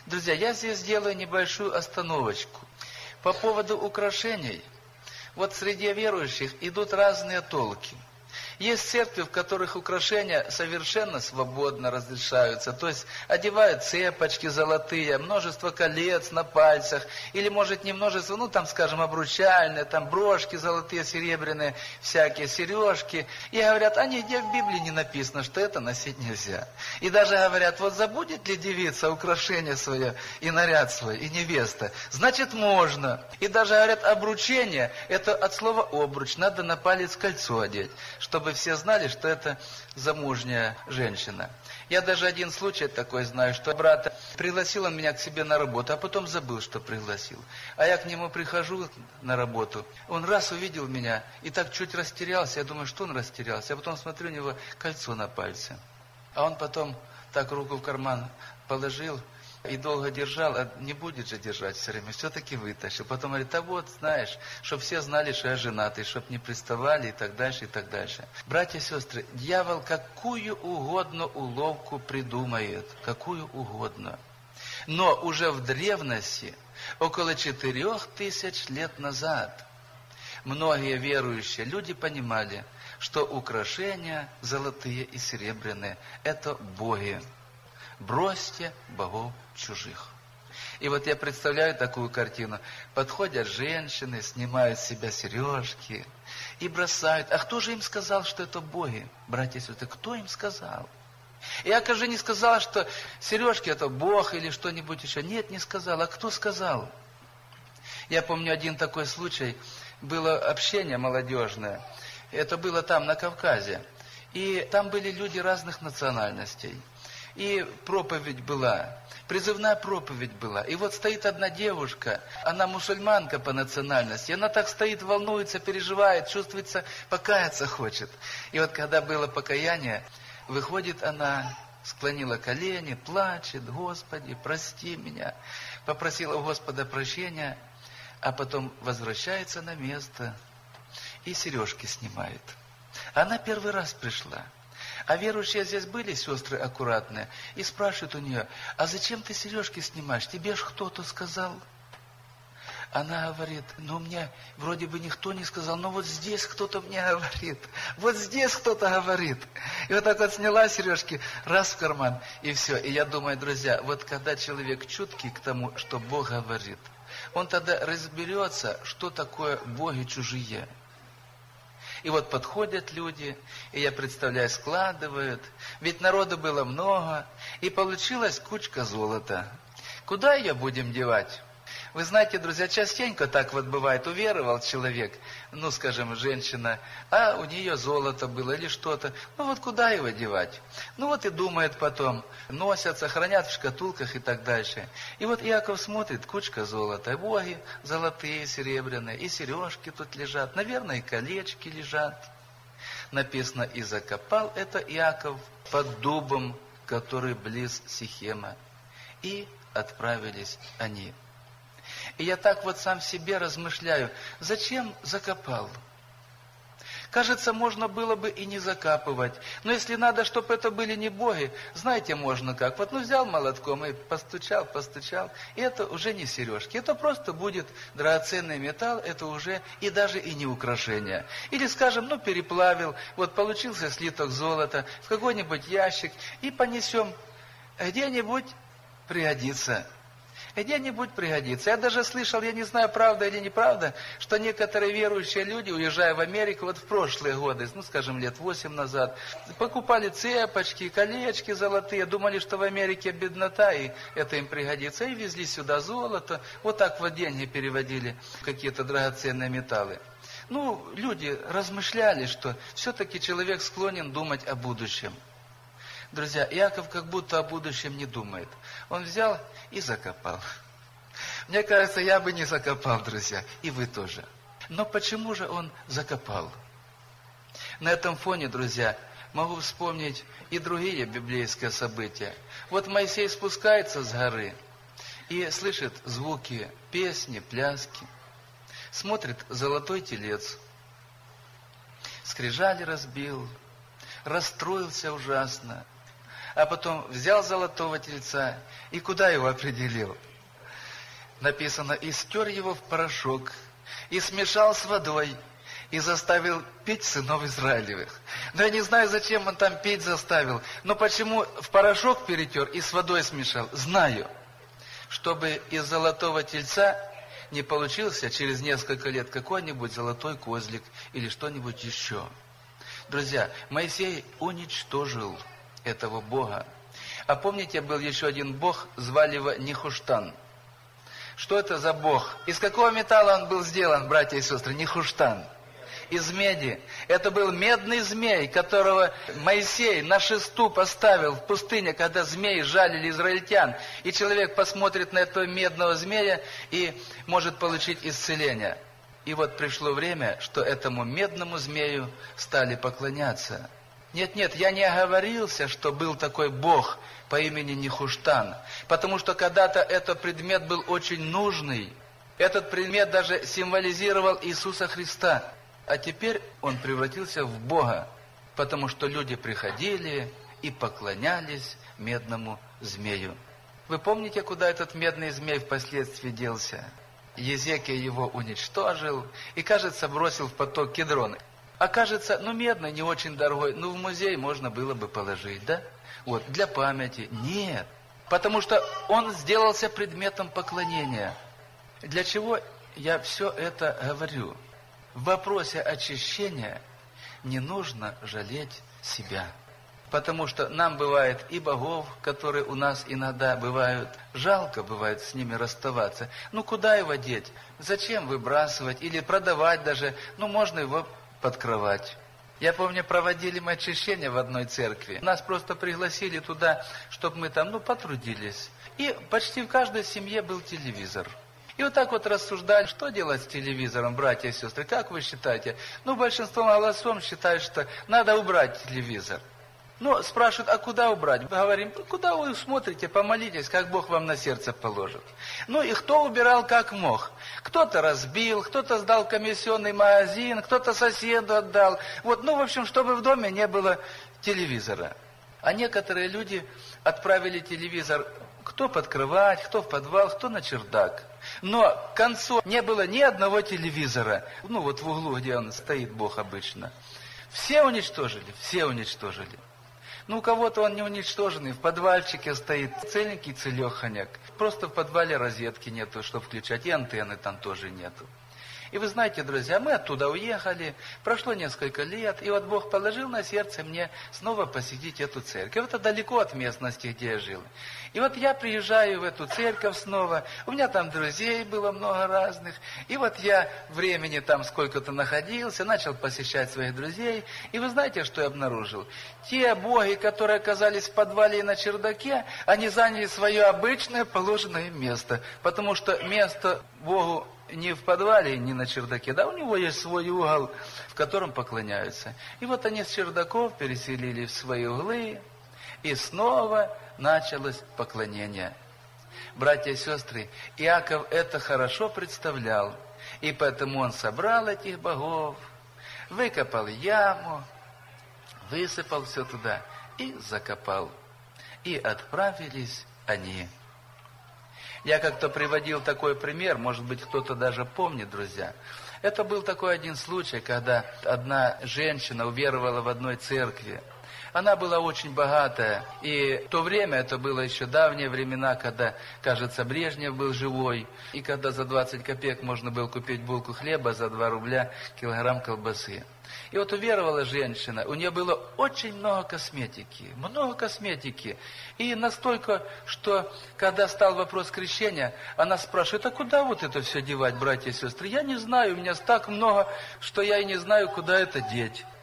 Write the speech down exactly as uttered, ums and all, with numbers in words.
Друзья, я здесь сделаю небольшую остановочку. По поводу украшений. Вот среди верующих идут разные толки. Есть церкви, в которых украшения совершенно свободно разрешаются. То есть одевают цепочки золотые, множество колец на пальцах. Или может не множество, ну там скажем обручальные, там брошки золотые, серебряные, всякие сережки. И говорят, а нигде в Библии не написано, что это носить нельзя. И даже говорят, вот забудет ли девица украшение свое и наряд свой, и невеста, значит можно. И даже говорят, обручение, это от слова обруч, надо на палец кольцо одеть, чтобы все знали, что это замужняя женщина. Я даже один случай такой знаю, что брат пригласил он меня к себе на работу, а потом забыл, что пригласил. А я к нему прихожу на работу, он раз увидел меня и так чуть растерялся, я думаю, что он растерялся, а потом смотрю, у него кольцо на пальце. А он потом так руку в карман положил и долго держал, а не будет же держать все время, все-таки вытащил. Потом говорит, а вот, знаешь, чтобы все знали, что я женатый, чтобы не приставали и так дальше, и так дальше. Братья и сестры, дьявол какую угодно уловку придумает, какую угодно. Но уже в древности, около четырех тысяч лет назад, многие верующие люди понимали, что украшения золотые и серебряные – это боги. Бросьте богов чужих. И вот я представляю такую картину. Подходят женщины, снимают с себя сережки и бросают. А кто же им сказал, что это боги? Братья и сестры, кто им сказал? Иаков же не сказал, что сережки это бог или что-нибудь еще. Нет, не сказал. А кто сказал? Я помню один такой случай. Было общение молодежное. Это было там, на Кавказе. И там были люди разных национальностей. И проповедь была, призывная проповедь была. И вот стоит одна девушка, она мусульманка по национальности, она так стоит, волнуется, переживает, чувствуется, покаяться хочет. И вот когда было покаяние, выходит она, склонила колени, плачет, Господи, прости меня, попросила у Господа прощения, а потом возвращается на место и сережки снимает. Она первый раз пришла. А верующие здесь были, сестры аккуратные, и спрашивают у нее, а зачем ты сережки снимаешь? Тебе ж кто-то сказал. Она говорит, ну мне вроде бы никто не сказал, но вот здесь кто-то мне говорит. Вот здесь кто-то говорит. И вот так вот сняла сережки, раз в карман, и все. И я думаю, друзья, вот когда человек чуткий к тому, что Бог говорит, он тогда разберется, что такое боги чужие. И вот подходят люди, и я представляю, складывают. Ведь народу было много, и получилась кучка золота. Куда ее будем девать? Вы знаете, друзья, частенько так вот бывает, уверовал человек, ну, скажем, женщина, а у нее золото было или что-то. Ну, вот куда его девать? Ну, вот и думает потом, носятся, хранят в шкатулках и так дальше. И вот Иаков смотрит, кучка золота, боги золотые, серебряные, и сережки тут лежат, наверное, и колечки лежат. Написано, и закопал это Иаков под дубом, который близ Сихема. И отправились они. И я так вот сам себе размышляю, зачем закопал? Кажется, можно было бы и не закапывать. Но если надо, чтобы это были не боги, знаете, можно как. Вот ну взял молотком и постучал, постучал. И это уже не сережки. Это просто будет драгоценный металл, это уже и даже и не украшение. Или, скажем, ну переплавил, вот получился слиток золота в какой-нибудь ящик и понесем. Где-нибудь пригодится. Где-нибудь пригодится. Я даже слышал, я не знаю, правда или неправда, что некоторые верующие люди, уезжая в Америку, вот в прошлые годы, ну, скажем, лет восемь назад, покупали цепочки, колечки золотые, думали, что в Америке беднота, и это им пригодится, и везли сюда золото, вот так вот деньги переводили в какие-то драгоценные металлы. Ну, люди размышляли, что все-таки человек склонен думать о будущем. Друзья, Иаков как будто о будущем не думает. Он взял и закопал. Мне кажется, я бы не закопал, друзья, и вы тоже. Но почему же он закопал? На этом фоне, друзья, могу вспомнить и другие библейские события. Вот Моисей спускается с горы и слышит звуки, песни, пляски. Смотрит золотой телец. Скрижали разбил, расстроился ужасно. А потом взял золотого тельца И куда его определил? Написано, и стер его в порошок, и смешал с водой, и заставил пить сынов Израилевых. Но я не знаю, зачем он там пить заставил, но почему в порошок перетер и с водой смешал, знаю. Чтобы из золотого тельца не получился через несколько лет какой-нибудь золотой козлик или что-нибудь еще. Друзья, Моисей уничтожил этого Бога. А помните, был еще один Бог, звали его Нехуштан. Что это за Бог? Из какого металла он был сделан, братья и сестры? Нехуштан. Из меди. Это был медный змей, которого Моисей на шесту поставил в пустыне, когда змеи жалили израильтян. И человек посмотрит на этого медного змея и может получить исцеление. И вот пришло время, что этому медному змею стали поклоняться. Нет-нет, я не оговорился, что был такой Бог по имени Нехуштан. Потому что когда-то этот предмет был очень нужный. Этот предмет даже символизировал Иисуса Христа. А теперь он превратился в Бога. Потому что люди приходили и поклонялись медному змею. Вы помните, куда этот медный змей впоследствии делся? Езекия его уничтожил и, кажется, бросил в поток Кедрон. А кажется, ну медный, не очень дорогой, ну в музей можно было бы положить, да? Вот, для памяти. Нет, потому что он сделался предметом поклонения. Для чего я все это говорю? В вопросе очищения не нужно жалеть себя. Потому что нам бывает и богов, которые у нас иногда бывают, жалко бывает с ними расставаться. Ну куда его деть? Зачем выбрасывать или продавать даже? Ну можно его под кровать. Я помню, проводили мы очищение в одной церкви. Нас просто пригласили туда, чтобы мы там, ну, потрудились. И почти в каждой семье был телевизор. И вот так вот рассуждали, что делать с телевизором, братья и сестры. Как вы считаете? Ну, большинство голосом считают, что надо убрать телевизор. Ну, спрашивают, а куда убрать? Говорим, куда вы смотрите, помолитесь, как Бог вам на сердце положит. Ну и кто убирал как мог? Кто-то разбил, кто-то сдал в комиссионный магазин, кто-то соседу отдал. Вот, ну, в общем, чтобы в доме не было телевизора. А некоторые люди отправили телевизор кто под кровать, кто в подвал, кто на чердак. Но к концу не было ни одного телевизора. Ну, вот в углу, где он стоит, Бог обычно. Все уничтожили, все уничтожили. Ну, у кого-то он не уничтоженный, в подвальчике стоит целенький целеханяк. Просто в подвале розетки нету, чтобы включать, и антенны там тоже нету. И вы знаете, друзья, мы оттуда уехали, прошло несколько лет, и вот Бог положил на сердце мне снова посетить эту церковь. Это далеко от местности, где я жил. И вот я приезжаю в эту церковь снова, у меня там друзей было много разных, и вот я времени там сколько-то находился, начал посещать своих друзей, и вы знаете, что я обнаружил? Те боги, которые оказались в подвале и на чердаке, они заняли свое обычное положенное место, потому что место Богу не в подвале, не на чердаке, да, у него есть свой угол, в котором поклоняются. И вот они с чердаков переселили в свои углы, и снова началось поклонение. Братья и сестры, Иаков это хорошо представлял, и поэтому он собрал этих богов, выкопал яму, высыпал все туда и закопал. И отправились они. Я как-то приводил такой пример, может быть, кто-то даже помнит, друзья. Это был такой один случай, когда одна женщина уверовала в одной церкви. Она была очень богатая, и в то время, это было еще давние времена, когда, кажется, Брежнев был живой, и когда за двадцать копеек можно было купить булку хлеба, за два рубля килограмм колбасы. И вот уверовала женщина, у нее было очень много косметики, много косметики. И настолько, что когда стал вопрос крещения, она спрашивает, а куда вот это все девать, братья и сестры? Я не знаю, у меня так много, что я и не знаю, куда это деть.